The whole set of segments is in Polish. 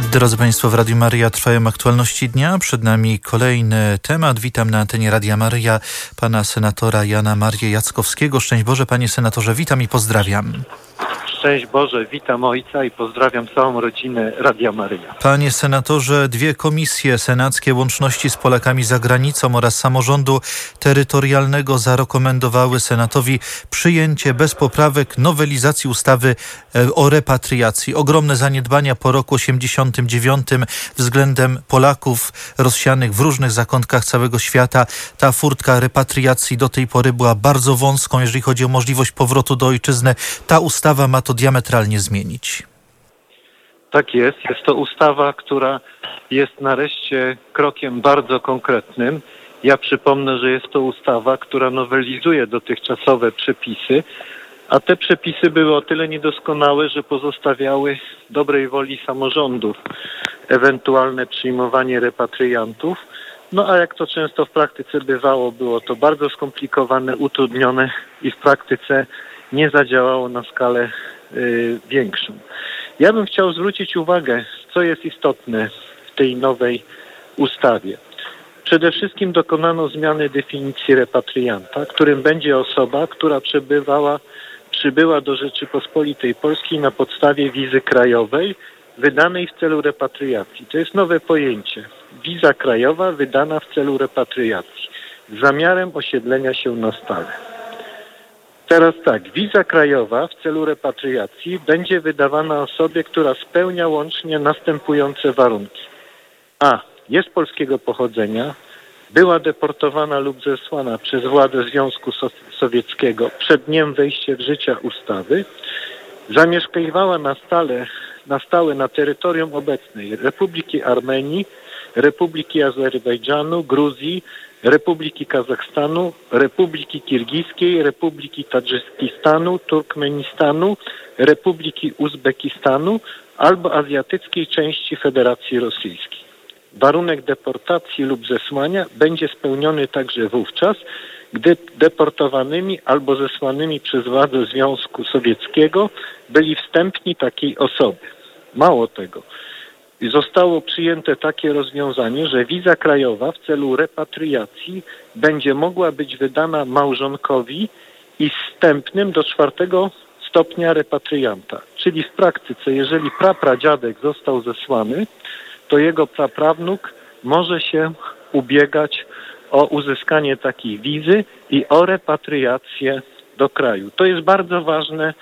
Drodzy Państwo, w Radiu Maryja trwają aktualności dnia. Przed nami kolejny temat. Witam na antenie Radia Maryja pana senatora Jana Marię Jackowskiego. Szczęść Boże, panie senatorze, witam i pozdrawiam. Szczęść Boże, witam ojca i pozdrawiam całą rodzinę Radia Maryja. Panie senatorze, 2 komisje senackie łączności z Polakami za granicą oraz samorządu terytorialnego zarekomendowały Senatowi przyjęcie bez poprawek nowelizacji ustawy o repatriacji. Ogromne zaniedbania po roku 89 względem Polaków rozsianych w różnych zakątkach całego świata. Ta furtka repatriacji do tej pory była bardzo wąską, jeżeli chodzi o możliwość powrotu do ojczyzny. Ta ustawa ma to diametralnie zmienić. Tak jest. Jest to ustawa, która jest nareszcie krokiem bardzo konkretnym. Ja przypomnę, że jest to ustawa, która nowelizuje dotychczasowe przepisy, a te przepisy były o tyle niedoskonałe, że pozostawiały dobrej woli samorządów ewentualne przyjmowanie repatriantów. No a jak to często w praktyce bywało, było to bardzo skomplikowane, utrudnione i w praktyce nie zadziałało na skalę większą. Ja bym chciał zwrócić uwagę, co jest istotne w tej nowej ustawie. Przede wszystkim dokonano zmiany definicji repatrianta, którym będzie osoba, która przybyła do Rzeczypospolitej Polskiej na podstawie wizy krajowej wydanej w celu repatriacji. To jest nowe pojęcie. Wiza krajowa wydana w celu repatriacji z zamiarem osiedlenia się na stale. Teraz tak, wiza krajowa w celu repatriacji będzie wydawana osobie, która spełnia łącznie następujące warunki. A. Jest polskiego pochodzenia, była deportowana lub zesłana przez władze Związku Sowieckiego przed dniem wejścia w życie ustawy, zamieszkiwała na stałe na terytorium obecnej Republiki Armenii, Republiki Azerbejdżanu, Gruzji, Republiki Kazachstanu, Republiki Kirgijskiej, Republiki Tadżykistanu, Turkmenistanu, Republiki Uzbekistanu albo azjatyckiej części Federacji Rosyjskiej. Warunek deportacji lub zesłania będzie spełniony także wówczas, gdy deportowanymi albo zesłanymi przez władze Związku Sowieckiego byli wstępni takiej osoby. Mało tego. Zostało przyjęte takie rozwiązanie, że wiza krajowa w celu repatriacji będzie mogła być wydana małżonkowi i wstępnym do 4. stopnia repatrianta. Czyli w praktyce, jeżeli prapradziadek został zesłany, to jego praprawnuk może się ubiegać o uzyskanie takiej wizy i o repatriację do kraju. To jest bardzo ważne,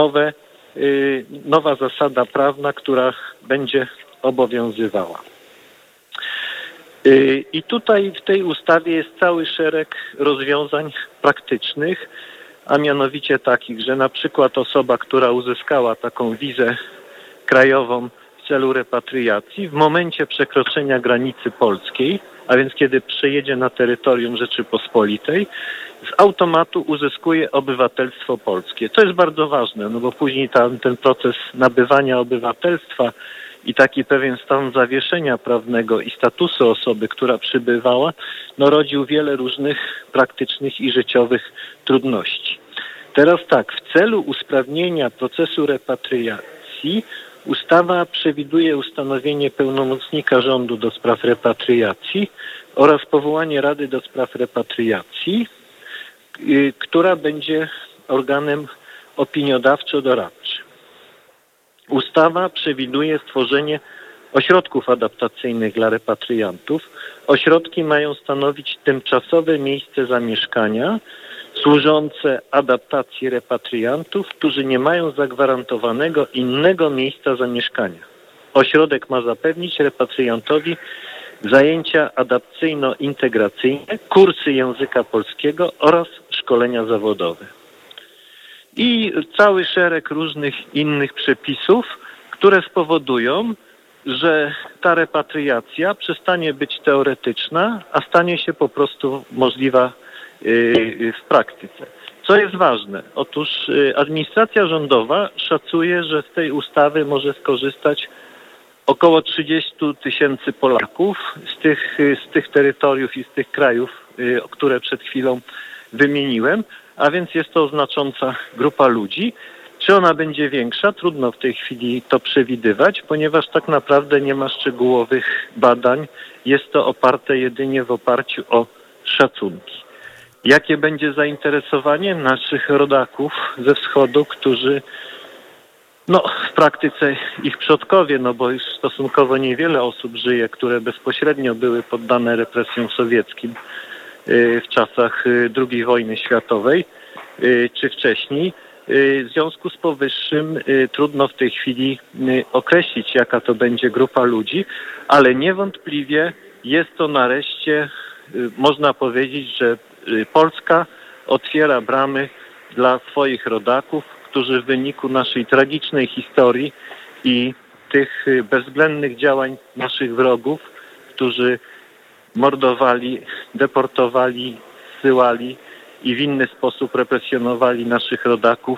nowa zasada prawna, która będzie obowiązywała. I tutaj w tej ustawie jest cały szereg rozwiązań praktycznych, a mianowicie takich, że na przykład osoba, która uzyskała taką wizę krajową w celu repatriacji, w momencie przekroczenia granicy polskiej, a więc kiedy przejedzie na terytorium Rzeczypospolitej, z automatu uzyskuje obywatelstwo polskie. To jest bardzo ważne, no bo później ten proces nabywania obywatelstwa i taki pewien stan zawieszenia prawnego i statusu osoby, która przybywała, rodził wiele różnych praktycznych i życiowych trudności. Teraz tak, w celu usprawnienia procesu repatriacji ustawa przewiduje ustanowienie pełnomocnika rządu do spraw repatriacji oraz powołanie Rady do spraw repatriacji, która będzie organem opiniodawczo-doradczym. Ustawa przewiduje stworzenie ośrodków adaptacyjnych dla repatriantów. Ośrodki mają stanowić tymczasowe miejsce zamieszkania służące adaptacji repatriantów, którzy nie mają zagwarantowanego innego miejsca zamieszkania. Ośrodek ma zapewnić repatriantowi zajęcia adapcyjno-integracyjne, kursy języka polskiego oraz szkolenia zawodowe. I cały szereg różnych innych przepisów, które spowodują, że ta repatriacja przestanie być teoretyczna, a stanie się po prostu możliwa w praktyce. Co jest ważne? Otóż administracja rządowa szacuje, że z tej ustawy może skorzystać około 30 000 Polaków z tych terytoriów i z tych krajów, które przed chwilą wymieniłem, a więc jest to znacząca grupa ludzi Czy ona będzie większa? Trudno w tej chwili to przewidywać, ponieważ tak naprawdę nie ma szczegółowych badań. Jest to oparte jedynie w oparciu o szacunki. Jakie będzie zainteresowanie naszych rodaków ze wschodu, którzy w praktyce ich przodkowie, bo już stosunkowo niewiele osób żyje, które bezpośrednio były poddane represjom sowieckim w czasach II wojny światowej czy wcześniej. W związku z powyższym trudno w tej chwili określić, jaka to będzie grupa ludzi, ale niewątpliwie jest to nareszcie, można powiedzieć, że Polska otwiera bramy dla swoich rodaków, którzy w wyniku naszej tragicznej historii i tych bezwzględnych działań naszych wrogów, którzy mordowali, deportowali, zsyłali i w inny sposób represjonowali naszych rodaków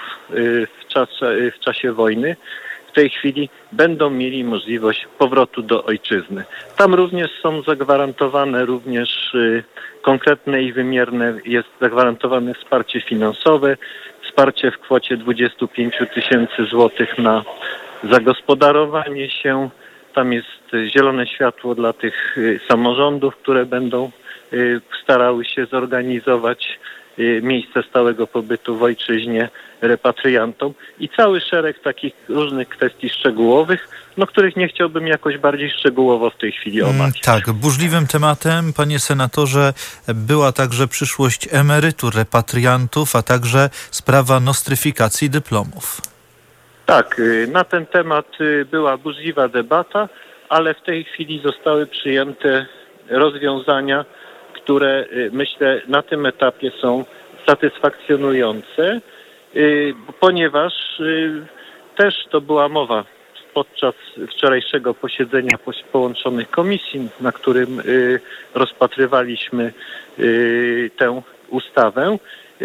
w czasie wojny, w tej chwili będą mieli możliwość powrotu do ojczyzny. Tam również są zagwarantowane konkretne i wymierne, jest zagwarantowane wsparcie finansowe, wsparcie w kwocie 25 000 złotych na zagospodarowanie się. Tam jest zielone światło dla tych samorządów, które będą starały się zorganizować miejsce stałego pobytu w ojczyźnie repatriantom i cały szereg takich różnych kwestii szczegółowych, których nie chciałbym jakoś bardziej szczegółowo w tej chwili omawiać. Tak, burzliwym tematem, panie senatorze, była także przyszłość emerytur repatriantów, a także sprawa nostryfikacji dyplomów. Tak, na ten temat była burzliwa debata, ale w tej chwili zostały przyjęte rozwiązania, które myślę na tym etapie są satysfakcjonujące, ponieważ też to była mowa podczas wczorajszego posiedzenia połączonych komisji, na którym rozpatrywaliśmy tę ustawę.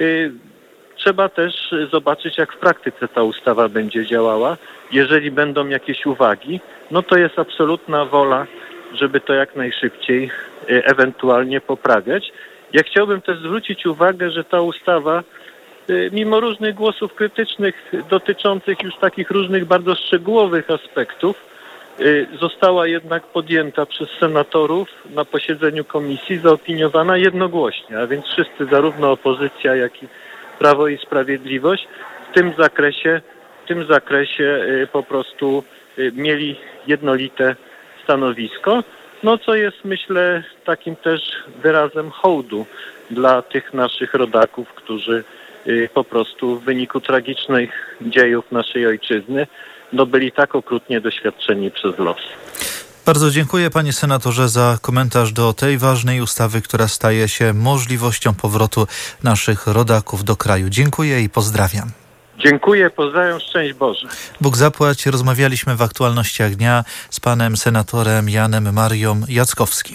Trzeba też zobaczyć, jak w praktyce ta ustawa będzie działała. Jeżeli będą jakieś uwagi, to jest absolutna wola, żeby to jak najszybciej ewentualnie poprawiać. Ja chciałbym też zwrócić uwagę, że ta ustawa, mimo różnych głosów krytycznych dotyczących już takich różnych bardzo szczegółowych aspektów, została jednak podjęta przez senatorów na posiedzeniu komisji, zaopiniowana jednogłośnie, a więc wszyscy, zarówno opozycja, jak i Prawo i Sprawiedliwość w tym zakresie po prostu mieli jednolite stanowisko, co jest, myślę, takim też wyrazem hołdu dla tych naszych rodaków, którzy po prostu w wyniku tragicznych dziejów naszej ojczyzny byli tak okrutnie doświadczeni przez los. Bardzo dziękuję, panie senatorze, za komentarz do tej ważnej ustawy, która staje się możliwością powrotu naszych rodaków do kraju. Dziękuję i pozdrawiam. Dziękuję, pozdrawiam, szczęść Boże. Bóg zapłać. Rozmawialiśmy w aktualnościach dnia z panem senatorem Janem Marią Jackowskim.